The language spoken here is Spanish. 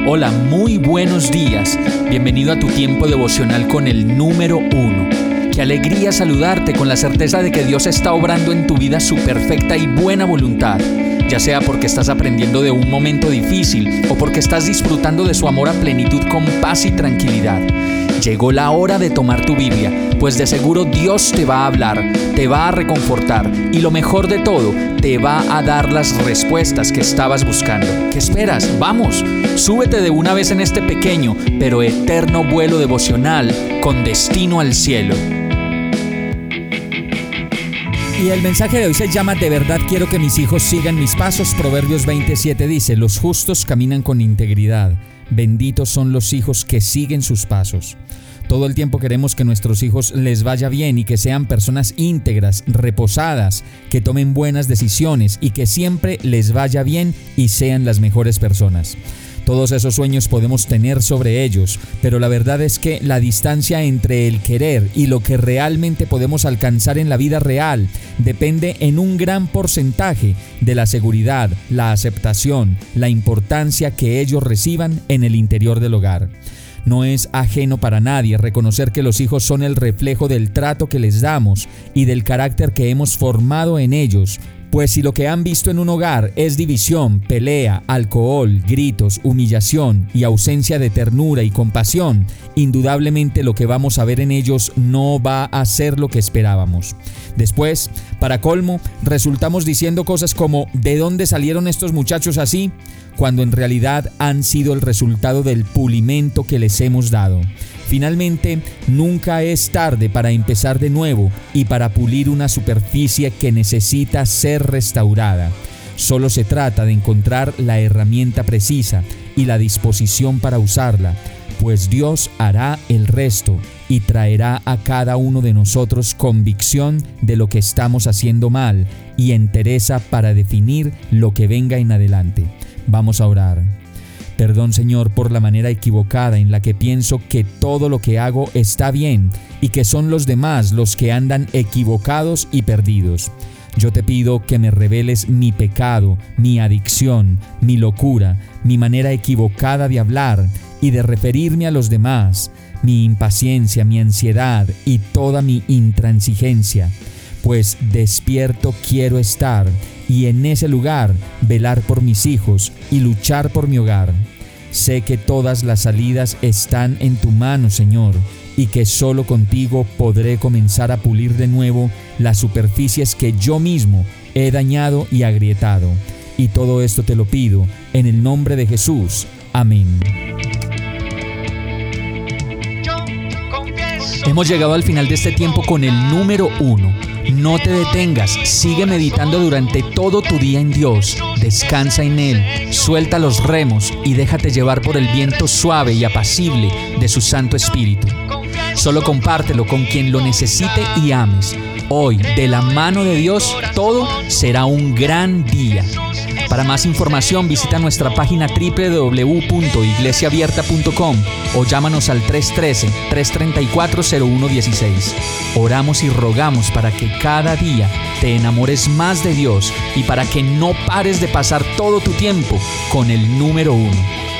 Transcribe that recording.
Hola, muy buenos días. Bienvenido a tu tiempo devocional con el número 1. Qué alegría saludarte con la certeza de que Dios está obrando en tu vida su perfecta y buena voluntad, ya sea porque estás aprendiendo de un momento difícil o porque estás disfrutando de su amor a plenitud con paz y tranquilidad. Llegó la hora de tomar tu Biblia, pues de seguro Dios te va a hablar, te va a reconfortar y lo mejor de todo, te va a dar las respuestas que estabas buscando. ¿Qué esperas? ¡Vamos! Súbete de una vez en este pequeño pero eterno vuelo devocional con destino al cielo. Y el mensaje de hoy se llama "De verdad quiero que mis hijos sigan mis pasos". Proverbios 27 dice: los justos caminan con integridad, benditos son los hijos que siguen sus pasos. Todo el tiempo queremos que nuestros hijos les vaya bien y que sean personas íntegras, reposadas, que tomen buenas decisiones y que siempre les vaya bien y sean las mejores personas. Todos esos sueños podemos tener sobre ellos, pero la verdad es que la distancia entre el querer y lo que realmente podemos alcanzar en la vida real depende en un gran porcentaje de la seguridad, la aceptación, la importancia que ellos reciban en el interior del hogar. No es ajeno para nadie reconocer que los hijos son el reflejo del trato que les damos y del carácter que hemos formado en ellos. Pues si lo que han visto en un hogar es división, pelea, alcohol, gritos, humillación y ausencia de ternura y compasión, indudablemente lo que vamos a ver en ellos no va a ser lo que esperábamos. Después, para colmo, resultamos diciendo cosas como ¿de dónde salieron estos muchachos así?, cuando en realidad han sido el resultado del pulimento que les hemos dado. Finalmente, nunca es tarde para empezar de nuevo y para pulir una superficie que necesita ser restaurada. Solo se trata de encontrar la herramienta precisa y la disposición para usarla, pues Dios hará el resto y traerá a cada uno de nosotros convicción de lo que estamos haciendo mal y entereza para definir lo que venga en adelante. Vamos a orar. Perdón, Señor, por la manera equivocada en la que pienso que todo lo que hago está bien y que son los demás los que andan equivocados y perdidos. Yo te pido que me reveles mi pecado, mi adicción, mi locura, mi manera equivocada de hablar y de referirme a los demás, mi impaciencia, mi ansiedad y toda mi intransigencia. Pues despierto quiero estar y en ese lugar velar por mis hijos y luchar por mi hogar. Sé que todas las salidas están en tu mano, Señor, y que solo contigo podré comenzar a pulir de nuevo las superficies que yo mismo he dañado y agrietado. Y todo esto te lo pido en el nombre de Jesús. Amén. Hemos llegado al final de este tiempo con el número 1. No te detengas, sigue meditando durante todo tu día en Dios, descansa en Él, suelta los remos y déjate llevar por el viento suave y apacible de su Santo Espíritu. Solo compártelo con quien lo necesite y ames. Hoy, de la mano de Dios, todo será un gran día. Para más información visita nuestra página www.iglesiaabierta.com o llámanos al 313-334-0116. Oramos y rogamos para que cada día te enamores más de Dios y para que no pares de pasar todo tu tiempo con el número 1.